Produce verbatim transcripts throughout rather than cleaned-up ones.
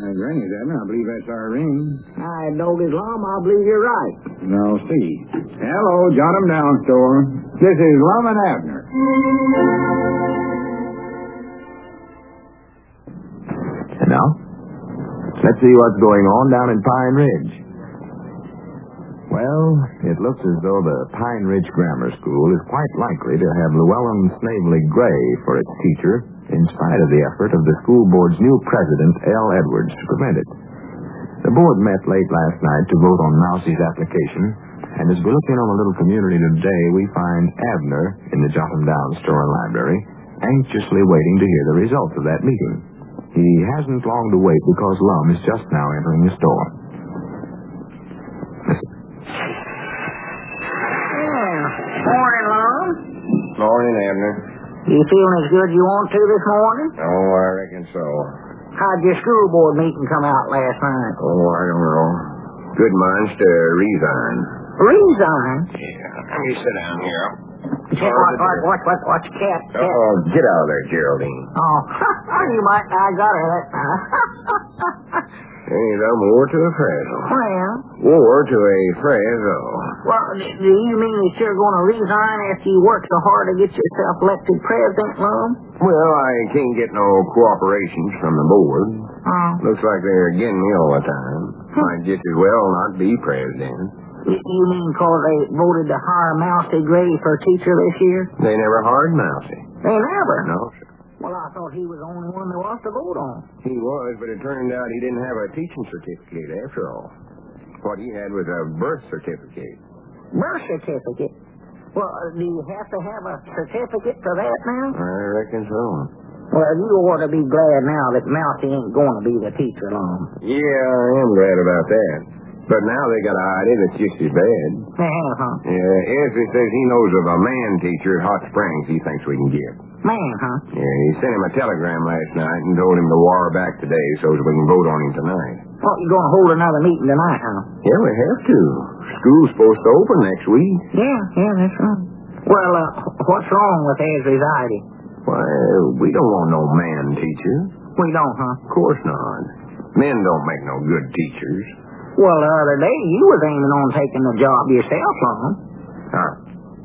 Uh, Granny's, Abner. I believe that's our ring. I dog his lum. I believe you're right. Now, see. Hello, jot 'em down, store. This is Lum and Abner. And now, let's see what's going on down in Pine Ridge. Well, it looks as though the Pine Ridge Grammar School is quite likely to have Llewellyn Snavely Gray for its teacher, in spite of the effort of the school board's new president, L. Edwards, to prevent it. The board met late last night to vote on Mousie's application, and as we look in on the little community today, we find Abner in the Jot 'em Down store and library, anxiously waiting to hear the results of that meeting. He hasn't long to wait because Lum is just now entering the store. Listen. Yeah. Morning, Lum. Morning, Abner. You feeling as good as you want to this morning? Oh, I reckon so. How'd your school board meeting come out last night? Oh, I don't know. Good minds to resign. Resign? Yeah. Let me sit down here. What, what, what, what, what, what's cat? cat? Oh, get out of there, Geraldine. Oh, you might, I got her that time. Ain't no more to a frazzle. Well, War to a frazzle. well, do you mean that you're going to resign after you work so hard to get yourself elected president, Lum? Well, I can't get no cooperation from the board. Oh. Looks like they're against me all the time. Might just as well not be president. You you mean because they voted to hire Mousy Gray for teacher this year? They never hired Mousy. They never? No, sir. Well, I thought he was the only one there was to vote on. He was, but it turned out he didn't have a teaching certificate after all. What he had was a birth certificate. Birth certificate? Well, uh, do you have to have a certificate for that now? I reckon so. Well, you ought to be glad now that Mousy ain't going to be the teacher long. Yeah, I am glad about that. But now they got to hide it. It's just as bad. Yeah, huh? Yeah, Ezra says he knows of a man teacher at Hot Springs he thinks we can get. Man, huh? Yeah, he sent him a telegram last night and told him to wire back today so that we can vote on him tonight. Well, you're going to hold another meeting tonight, huh? Yeah, we have to. School's supposed to open next week. Yeah, yeah, that's right. Well, uh, what's wrong with Ezra's idea? Why, we don't want no man teacher. We don't, huh? Of course not. Men don't make no good teachers. Well, the other day, you was aiming on taking the job yourself, Lum. Huh.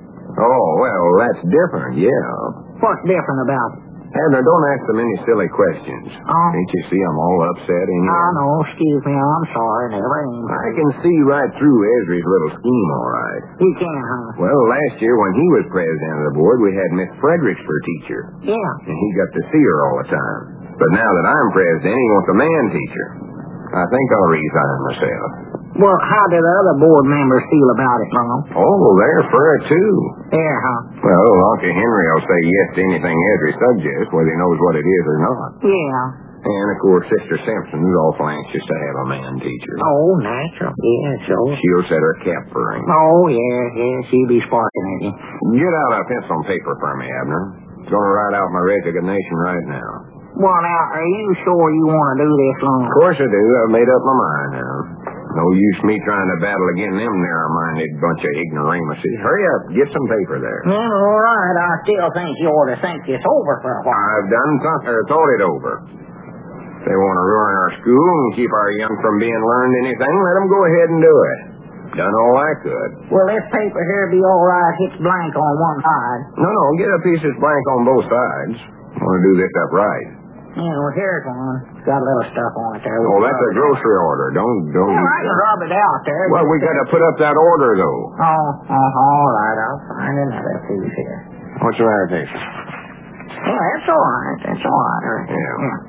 Oh, well, that's different, yeah. What's different about it? Abner, don't ask them any silly questions. Oh. Can't you see I'm all upset in here? I know, excuse me, I'm sorry, never aimed. I can see right through Ezra's little scheme, all right. You can, huh? Well, last year when he was president of the board, we had Miss Fredericks for teacher. Yeah. And he got to see her all the time. But now that I'm president, he wants a man teacher. I think I'll resign myself. Well, how do the other board members feel about it, Lum? Oh, they're for it, too. Yeah, huh? Well, Uncle Henry will say yes to anything Ezra suggests, whether he knows what it is or not. Yeah. And, of course, Sister Simpson's awful anxious to have a man teacher. Oh, natural. Yeah, sure. She'll set her cap for him. Oh, yeah, yeah, she'll be sparking at you. Get out a pencil and paper for me, Abner. I'm going to write out my resignation right now. Well, now, are you sure you want to do this, Lum? Of course I do. I've made up my mind now. No use me trying to battle against them narrow-minded bunch of ignoramuses. Hurry up. Get some paper there. Well, all right. I still think you ought to think this over for a while. I've done something, or thought it over. If they want to ruin our school and keep our young from being learned anything, let them go ahead and do it. Done all I could. Will this paper here be all right? It's blank on one side. No, no. Get a piece that's blank on both sides. I want to do this up right. Yeah, well, here's one. It's got a little stuff on it there. Oh, that's a grocery order. Don't, don't. Well, I can rub it out there. Well, we got to put up that order, though. Oh, oh, all right. I'll find another piece here. What's the matter, Dave? Yeah, that's all right. That's all right. Yeah. yeah.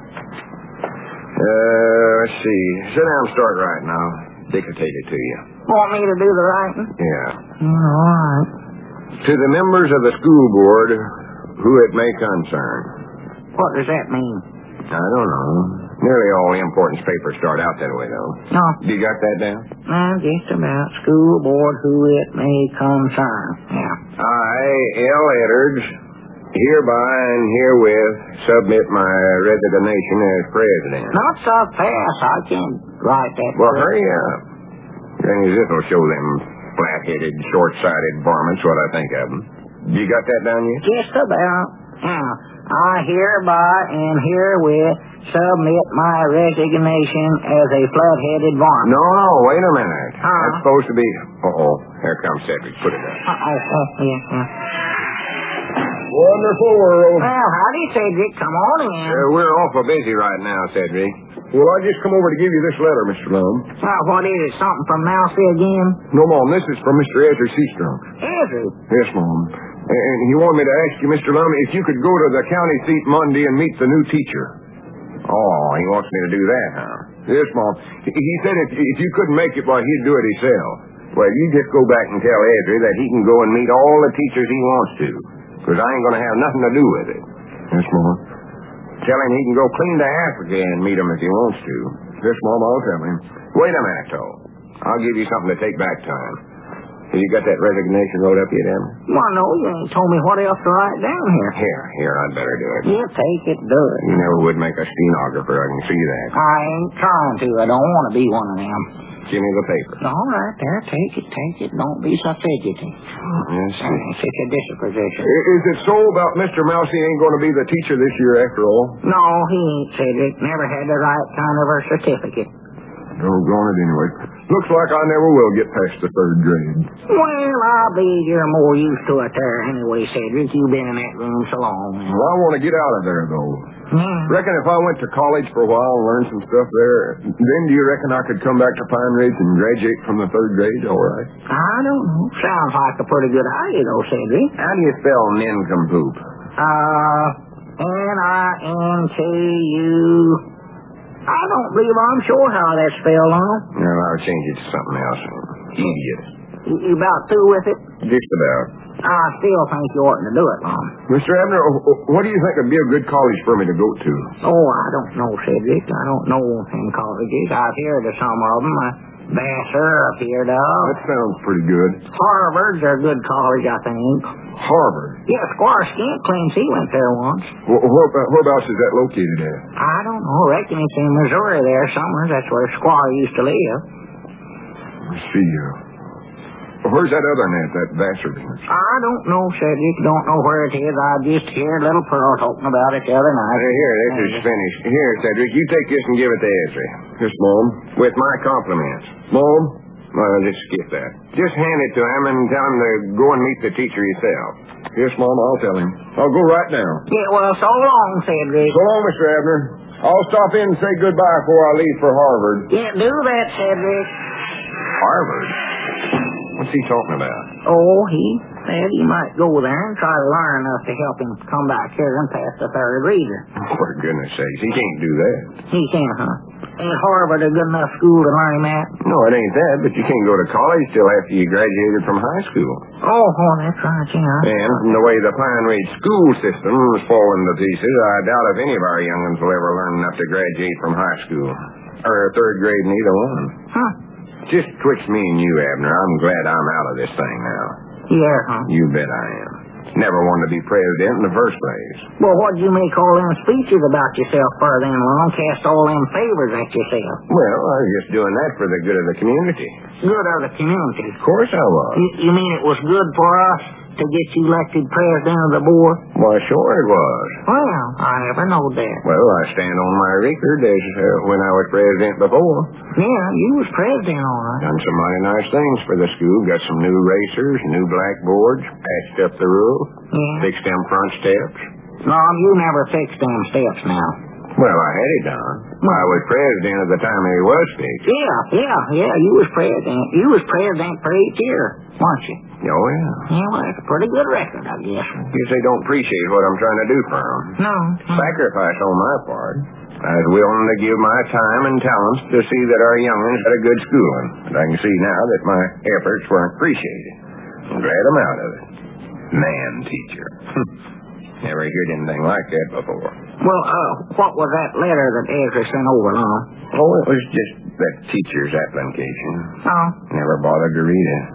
Uh, let's see. Sit down and start writing. I'll dictate it to you. Want me to do the writing? Yeah. Yeah, all right. To the members of the school board who it may concern. What does that mean? I don't know. Nearly all important papers start out that way, though. No. You got that down? Uh, just about. School board who it may concern. Yeah. I, L. Edwards, hereby and herewith submit my resignation as president. Not so fast. I can't write that. Well, hurry up. Granny, this will show them flat-headed, short-sighted varmints what I think of them. You got that down yet? Just about. Now, I hereby and herewith submit my resignation as a flat-headed varmint. No, no, wait a minute. Huh? That's supposed to be... Uh-oh, here comes Cedric. Put it up. Uh-oh, oh, yeah, yeah. Wonderful world. Well, howdy, Cedric. Come on in. Uh, we're awful busy right now, Cedric. Well, I just come over to give you this letter, Mister Lum. Well, what is it? Something from Mousy again? No, Mom, this is from Mister Ezra Seastrunk. Ezra? Yes, Mom. And he wanted me to ask you, Mister Lum, if you could go to the county seat Monday and meet the new teacher. Oh, he wants me to do that, huh? Yes, Mom. He, he said if, if you couldn't make it, well, he'd do it himself. Well, you just go back and tell Ezra that he can go and meet all the teachers he wants to, because I ain't going to have nothing to do with it. Yes, Mom. Tell him he can go clean to Africa and meet him if he wants to. Yes, Mom, I'll tell him. Wait a minute, though. I'll give you something to take back to him. Have you got that resignation wrote up yet, Emma? Well, no, you ain't told me what else to write down here. Here, here, I'd better do it. Yeah, take it, do it. You never would make a stenographer, I can see that. I ain't trying to. I don't want to be one of them. Give me the paper. All right, there, take it, take it. Don't be so fidgety. Yes, sir. It's a disposition. Is it so about Mister Mousy ain't going to be the teacher this year after all? No, he ain't, Cedric. Never had the right kind of a certificate. Doggone it anyway. Looks like I never will get past the third grade. Well, I believe you're more used to it there anyway, Cedric. You've been in that room so long. Well, I want to get out of there, though. Yeah. Reckon if I went to college for a while and learned some stuff there, then do you reckon I could come back to Pine Ridge and graduate from the third grade all right? I don't know. Sounds like a pretty good idea, though, Cedric. How do you spell nincompoop? Uh, N I N K U... I don't believe I'm sure how that's spelled on. No, I'll change it to something else. Idiot. You, you about through with it? Just about. I still think you ought to do it, Mom. Mister Abner, what do you think would be a good college for me to go to? Oh, I don't know, Cedric. I don't know them colleges. I've heard of some of them. Uh, Vassar, I've heard of. That sounds pretty good. Harvard's a good college, I think. Harvard? Yeah, Squire Skint claims he went there once. Where, where, whereabouts is that located at? I don't know. I reckon it's in Missouri there somewhere. That's where Squire used to live. Let's see. Uh, where's that other net, that Vassar business? I don't know, Cedric. Don't know where it is. I just heard little Pearl talking about it the other night. Uh, here, this is finished. Here, Cedric, you take this and give it to Ezra. Yes, Mom. With my compliments. Mom? Well, just skip that. Just hand it to him and tell him to go and meet the teacher yourself. Yes, Mom, I'll tell him. I'll go right now. Yeah, well, so long, Cedric. So long, Mister Abner. I'll stop in and say goodbye before I leave for Harvard. Yeah, do that, Cedric. Harvard? What's he talking about? Oh, he said he might go there and try to learn enough to help him come back here and pass the third reader. For goodness sakes, he can't do that. He can't, huh? Ain't Harvard a good enough school to learn him at? No, it ain't that, but you can't go to college till after you graduated from high school. Oh, oh that's right, yeah. And from the way the Pine Ridge school system is falling to pieces, I doubt if any of our young'uns will ever learn enough to graduate from high school. Or third grade in either one. Huh. Just twixt me and you, Abner. I'm glad I'm out of this thing now. Yeah, huh? You bet I am. Never wanted to be president in the first place. Well, what'd you make all them speeches about yourself for then, Lon? Cast all them favors at yourself. Well, I was just doing that for the good of the community. Good of the community? Of course I was. You, you mean it was good for us to get you elected president of the board? Why, sure it was. Well, I never knowed that. Well, I stand on my record as uh, when I was president before. Yeah, you was president, all right. Done some mighty nice things for the school. Got some new racers, new blackboards, patched up the roof, Yeah. fixed them front steps. Mom, you never fixed them steps now. Well, I had it done. I was president at the time he was fixed. Yeah, yeah, yeah, you was president. You was president for eight years, weren't you? Oh, yeah. Yeah, well, that's a pretty good record, I guess. Guess they don't appreciate what I'm trying to do for them. No. Sacrifice on my part. I was willing to give my time and talents to see that our young'uns had a good schooling. But I can see now that my efforts weren't appreciated. I'm glad I'm out of it. Man teacher. Never heard anything like that before. Well, uh, what was that letter that Ezra sent over, Lon? Oh, it was just that teacher's application. Oh. Never bothered to read it.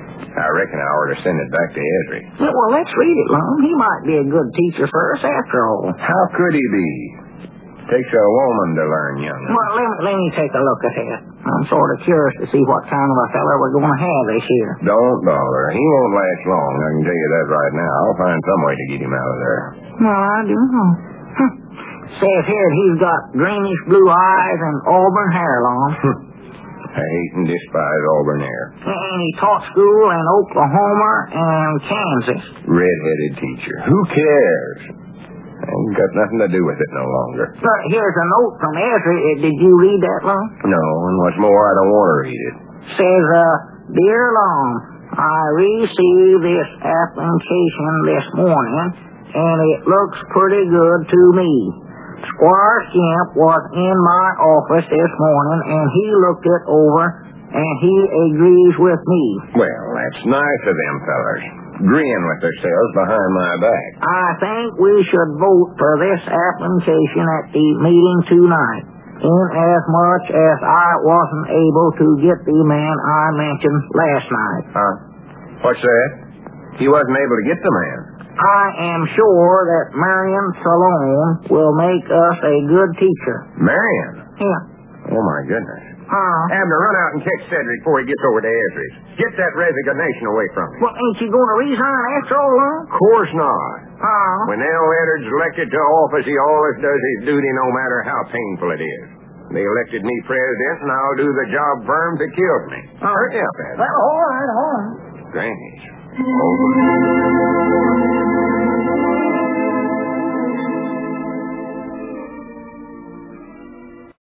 I reckon I ought to send it back to Ezra. Yeah, well, let's read it, Lon. He might be a good teacher for us after all. How could he be? Takes a woman to learn young. Well, let me, let me take a look at that. I'm sort of curious to see what kind of a fella we're going to have this year. Don't bother. He won't last long, I can tell you that right now. I'll find some way to get him out of there. Well, I do know. Huh. Says here he's got greenish blue eyes and auburn hair long. I hate and despise Auburn hair. And he taught school in Oklahoma and Kansas. Red-headed teacher. Who cares? Ain't got nothing to do with it no longer. But here's a note from Ezra. Did you read that, Lum? No, and what's more, I don't want to read it. Says, uh, Dear Lum, I received this application this morning, and it looks pretty good to me. Squire Skimp was in my office this morning, and he looked it over, and he agrees with me. Well, that's nice of them fellers. Grin with themselves behind my back. I think we should vote for this application at the meeting tonight, inasmuch as I wasn't able to get the man I mentioned last night. Huh? What's that? He wasn't able to get the man. I am sure that Marion Salone will make us a good teacher. Marion? Yeah. Oh, my goodness. Huh? Abner, run out and catch Cedric before he gets over to Ezra's. Get that resignation away from him. Well, ain't you going to resign after all, huh? Of course not. Huh? When Al Eddard's elected to office, he always does his duty no matter how painful it is. They elected me president, and I'll do the job firm that killed me. All right. Hurry up, Abner. Well, all right, all right. Granny's over.